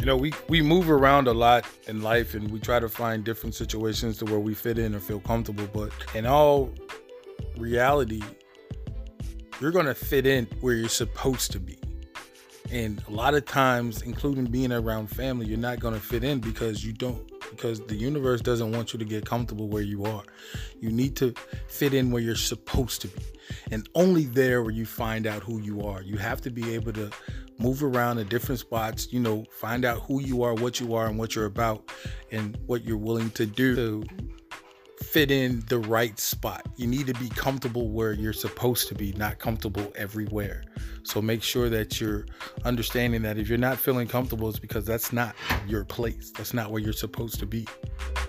We move around a lot in life, and we try to find different situations to where we fit in or feel comfortable. But in all reality, you're going to fit in where you're supposed to be. And a lot of times, including being around family, you're not going to fit in because the universe doesn't want you to get comfortable where you are. You need to fit in where you're supposed to be. And only there where you find out who you are. You have to be able to move around in different spots, find out who you are, and what you're about, and what you're willing to do to fit in the right spot. You need to be comfortable where you're supposed to be, not comfortable everywhere. So make sure that you're understanding that if you're not feeling comfortable, it's because that's not your place. That's not where you're supposed to be.